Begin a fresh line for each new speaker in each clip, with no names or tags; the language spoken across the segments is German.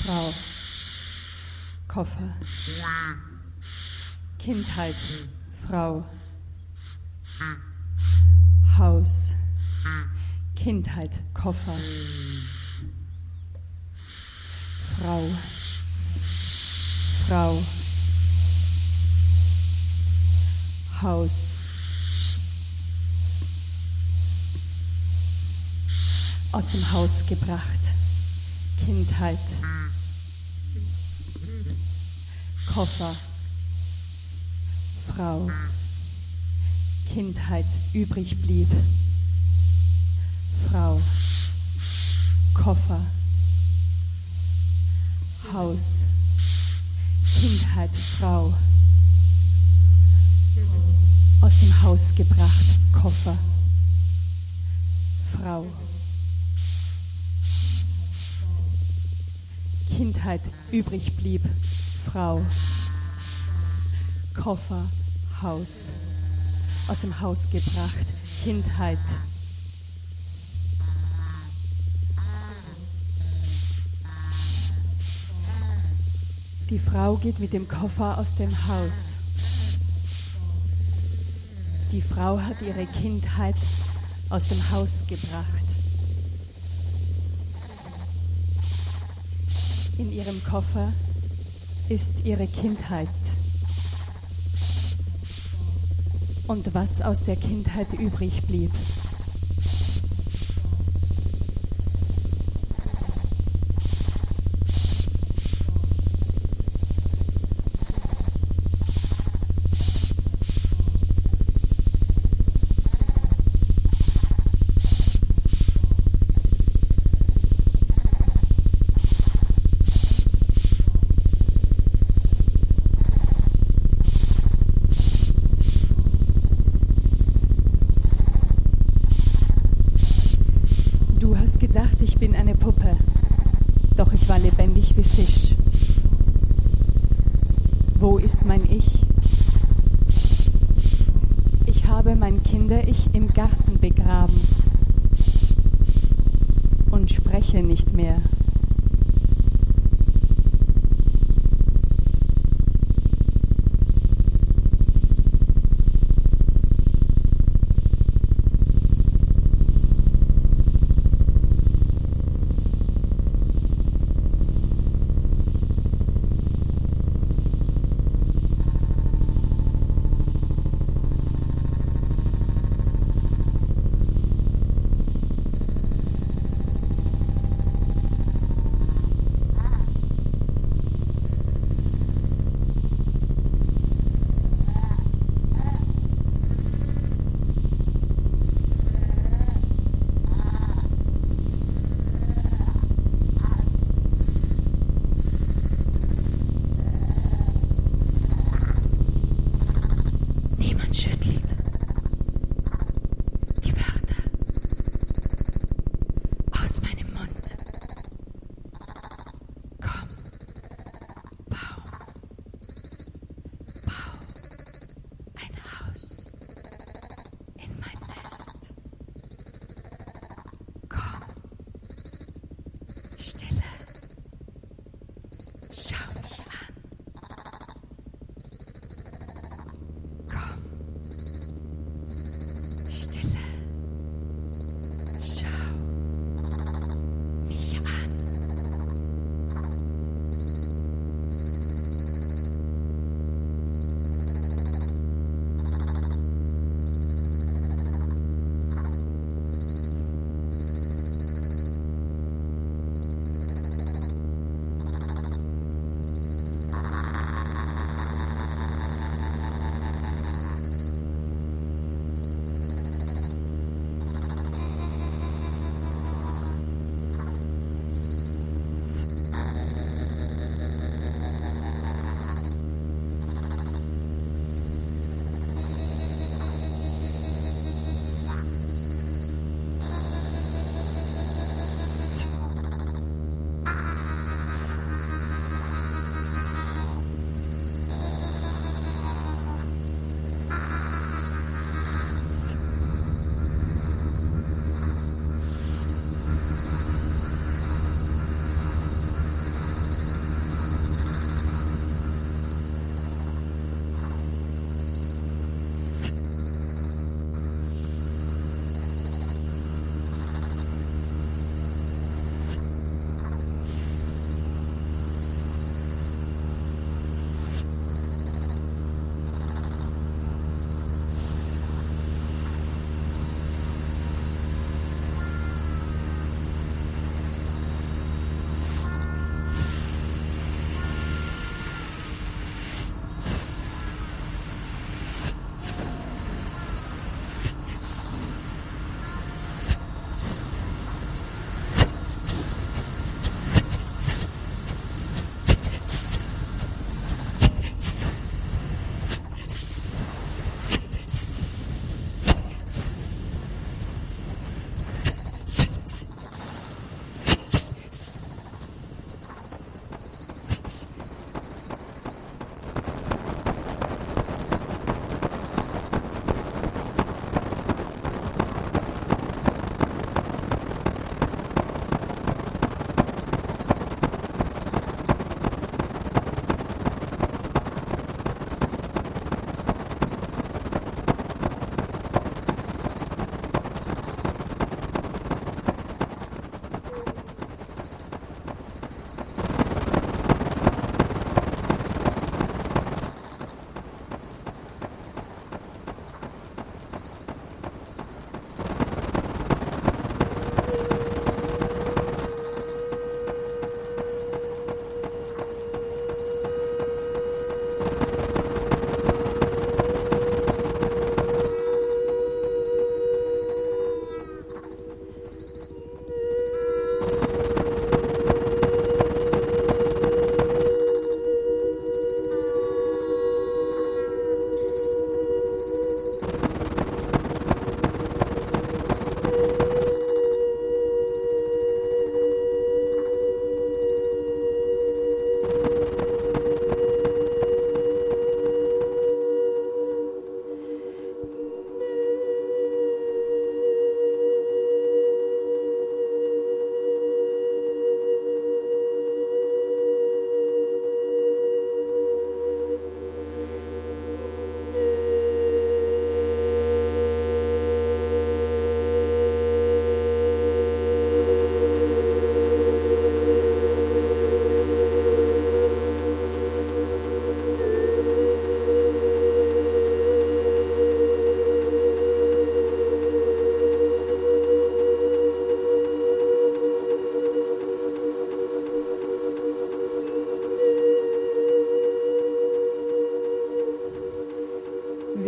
Frau, Koffer, Kindheit, Frau, Haus, Kindheit, Koffer, Frau, Frau, Haus, aus dem Haus gebracht, Kindheit, Koffer, Frau, Kindheit übrig blieb, Frau, Koffer, Haus, Kindheit, Frau, aus dem Haus gebracht, Koffer, Frau, Kindheit übrig blieb, Frau, Koffer, Haus, aus dem Haus gebracht, Kindheit. Die Frau geht mit dem Koffer aus dem Haus. Die Frau hat ihre Kindheit aus dem Haus gebracht. In ihrem Koffer ist ihre Kindheit. Und was aus der Kindheit übrig blieb. Gedacht, ich bin eine Puppe, doch ich war lebendig wie Fisch. Wo ist mein Ich? Ich habe mein Kinder-Ich im Garten begraben und spreche nicht mehr.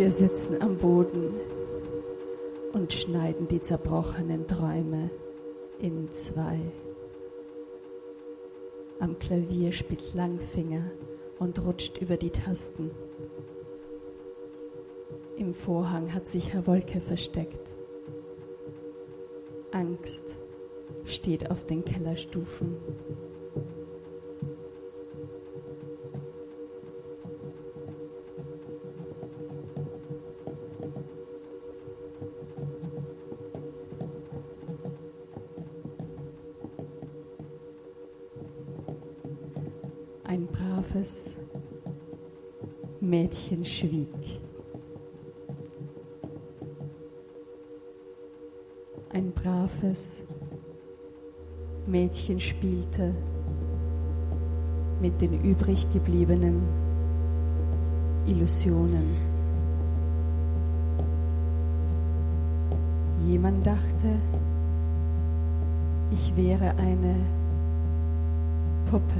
Wir sitzen am Boden und schneiden die zerbrochenen Träume in zwei. Am Klavier spielt Langfinger und rutscht über die Tasten. Im Vorhang hat sich Herr Wolke versteckt. Angst steht auf den Kellerstufen. Ein braves Mädchen schwieg. Ein braves Mädchen spielte mit den übrig gebliebenen Illusionen. Jemand dachte, ich wäre eine Puppe,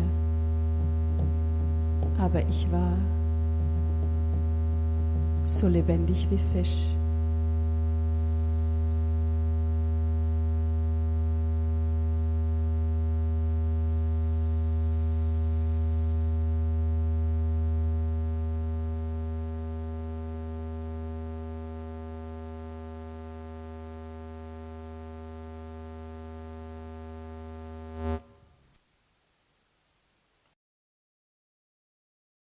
aber ich war so lebendig wie Fisch.